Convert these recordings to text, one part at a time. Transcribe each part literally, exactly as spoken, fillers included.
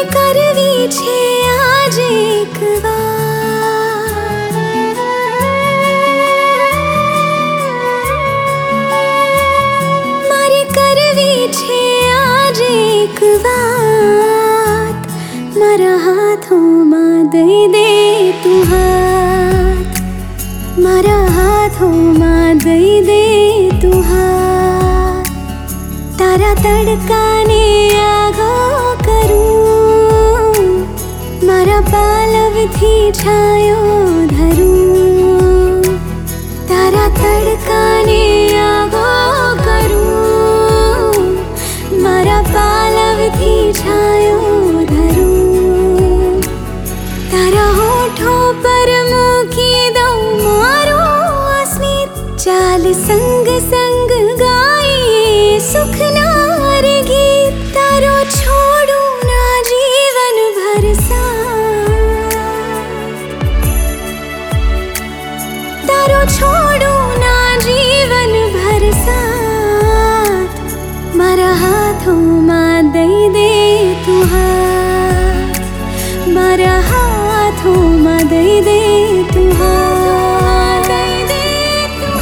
મારી કરવી છે આજે એક વાત, મારી કરવી છે આજે એક વાત, મારા હાથોમાં દઈ દે તું હાથ, મારા હાથોમાં દઈ દે તું હાથ, તારા તડકાને આગો કરું, મારા પાલવથી છાયો ધરું, તારા તડકાને આગો કરું, મારા પાલવથી છાયો ધરું, તારા હોઠો પર મૂકી દઉં મારું સ્મિત, ચાલ સંગ સંગ ગાઈએ સુખના રે ગીત, તારો છોડું ના જીવન ભર સાથ, તારો છોડું ના જીવન ભર સાથ, મારા હાથોમાં દઈ દે તું હાથ, મારા હાથોમાં દઈ દે તું હાથ, દઈ દે તું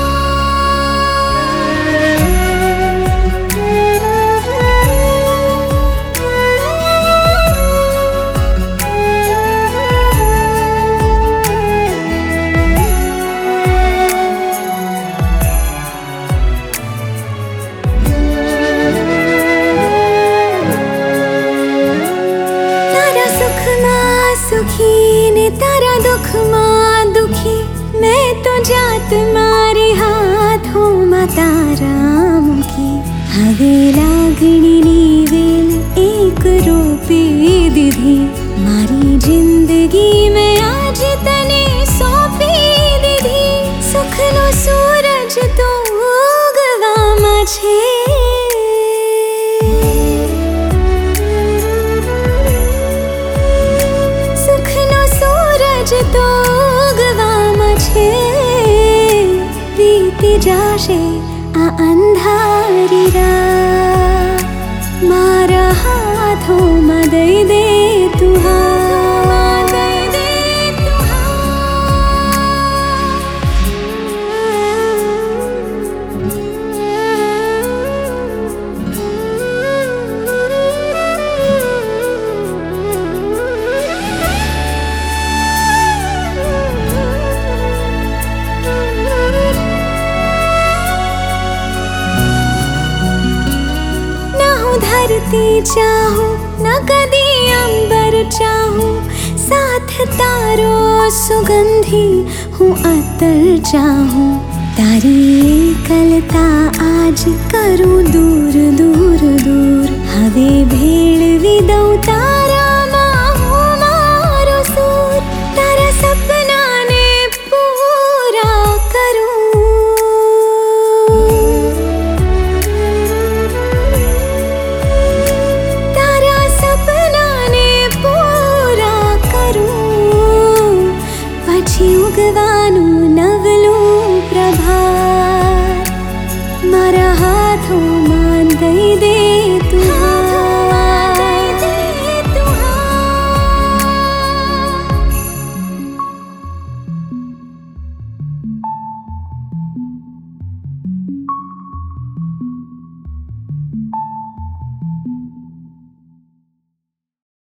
सुखी ने तारा दुख मां दुखी, मैं तो जात मारी हाथों में तारा मुखी, हवे लागणी नी वेल एक रूपी दीधी, मारी जिंदगी में आज तने सौंपी दीधी, सुखनो सूरज तो उगवामां छे, तो उगवामां छे, वीती जाशे आ अंधारी रात, मारा हाथों दई दे તું હાથ, દઈ દે તું धरती चाहूं न कदी अंबर चाहूं, साथ तारो सुगंधी हूँ अतर चाहूं, तारी एकलता आज करूं दूर दूर दूर, हवे भेळवी दऊं